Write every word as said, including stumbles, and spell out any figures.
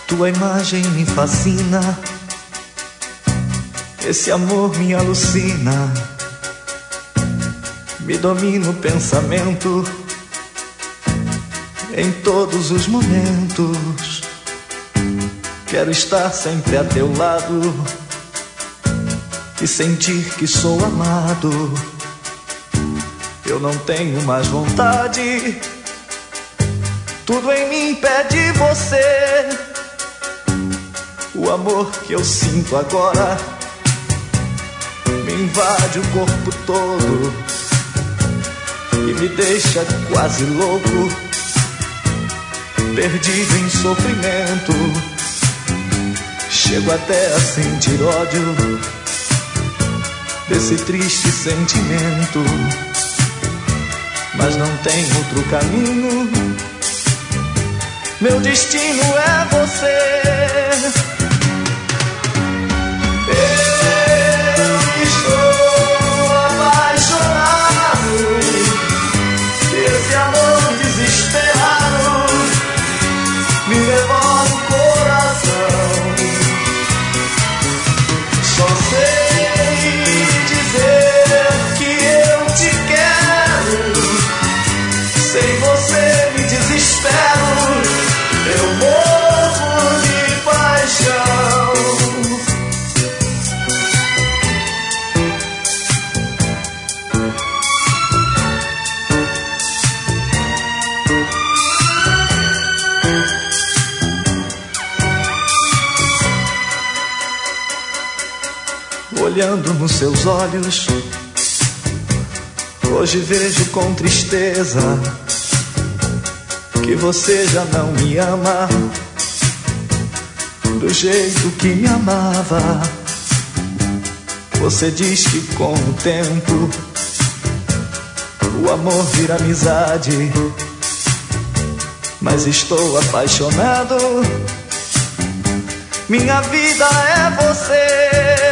Tua imagem me fascina, esse amor me alucina, me domina o pensamento em todos os momentos. Quero estar sempre a teu lado e sentir que sou amado. Eu não tenho mais vontade, tudo em mim pede você. O amor que eu sinto agora me invade o corpo todo e me deixa quase louco, perdido em sofrimento. Chego até a sentir ódio desse triste sentimento, mas não tem outro caminho. Meu destino é você. Eu estou apaixonado, esse amor desesperado me devora o coração. Só sei dizer que eu te quero, sem você me desespero, eu morro de paixão. Olhando nos seus olhos, hoje vejo com tristeza que você já não me ama do jeito que me amava. Você diz que com o tempo o amor vira amizade, mas estou apaixonado. Minha vida é você.